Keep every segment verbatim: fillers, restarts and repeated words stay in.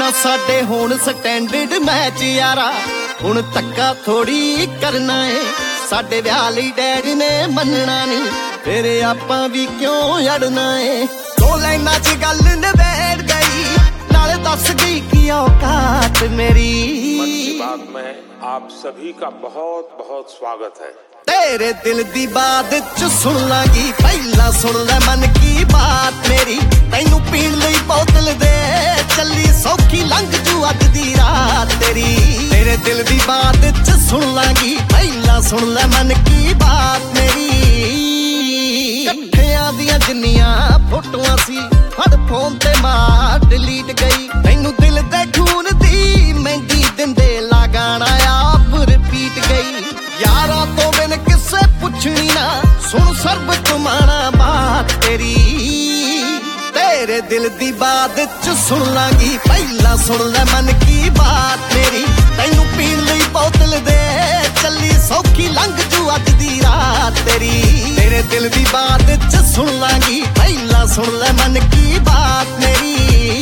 साडे होण standard match यारा, हुण धक्का थोड़ी करना है। साडे विआह लई डैडी ने मनना नहीं, फिर आपां भी क्यों अड़ना है। दो लाइनां च गल निबेड़ गई, नाले दस गई की औकात मेरी। मन की बात में आप सभी का बहुत बहुत स्वागत है। तेरे दिल दी बात च सुन लागी, पहला सुन ले मन की बात मेरी। तैनू पीण लई बोतल दे चली सौखी लंघ जू अज दी रात तेरी। तेरे दिल दी बात च सुन लागी, पहला सुन ले मन की बात मेरी। कट्ठियां दियां जिन्नियां फोटोआं सी हर फोन ते मार डिलीट गई। तैनू दिल दे खून दी मेहंदी दिंदे ला गाना आप रिपीट गई। यारा तो बिन किसे पुछनी ना, सुन सर्ब तुमाना बात तेरी। तेरे दिल दी बात च सुन लागी, पहला सुन ले मन की बात मेरी। तैनू पीण लई बोतल दे चली सौखी लंघ जू अज दी रात तेरी। तेरे दिल दी बात च सुन लागी, पहला सुन ले मन की बात मेरी।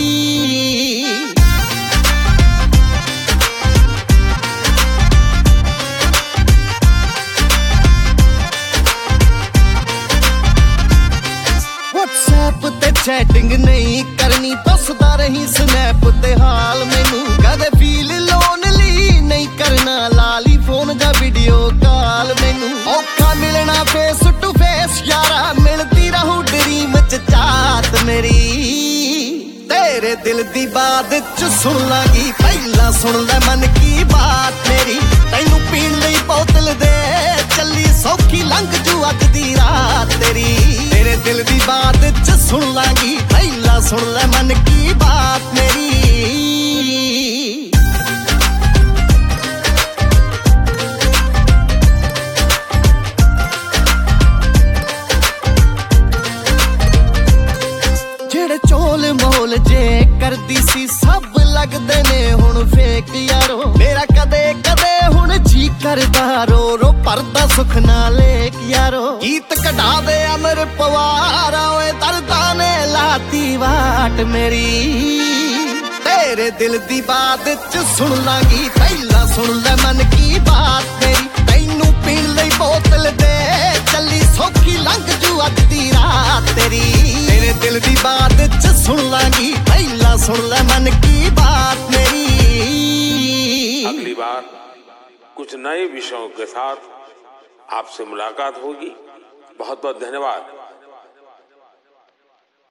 व्हाट्सएप ते चैटिंग नहीं करनी, दसदा रही स्नैप ते हाल मैनू। कदे फील लोनली नहीं करना, लाली फोन जा वीडियो कॉल मैनू। औखा मिलना फेस टू फेस यारा, मिलती रहू ड्रीम च चाहत मेरी। तेरे दिल दी बात च सुन लागी, पहला सुन ले मन की बात मेरी। तैनू पीण लई बोतल दे चली सौखी लंघ जू अज दी रात तेरी। तेरे दिल दी बात च सुन लागी, पहला सुन ले मन की बात मेरी। जेड़े चोल मोल जे करदी सी सब लगदे ने हुण फेक यारो। मेरा कदे कदे हुण जी करदा रो रो परदा सुख ना लेक यारो। गीत कढा दे अमर पवारा, ओए दर्दा ने लाती वाट मेरी। तेरे दिल दी बात च सुन लागी, पहला सुन ले मन की बात मेरी। तैनू पीण लई बोतल दे चली सौखी लंघ जू अज दी रात तेरी। तेरे दिल दी बात च सुन लागी, पहला सुन ले मन की बात मेरी। अगली बार कुछ नए विषयों के साथ आपसे मुलाकात होगी। बहुत बहुत धन्यवाद।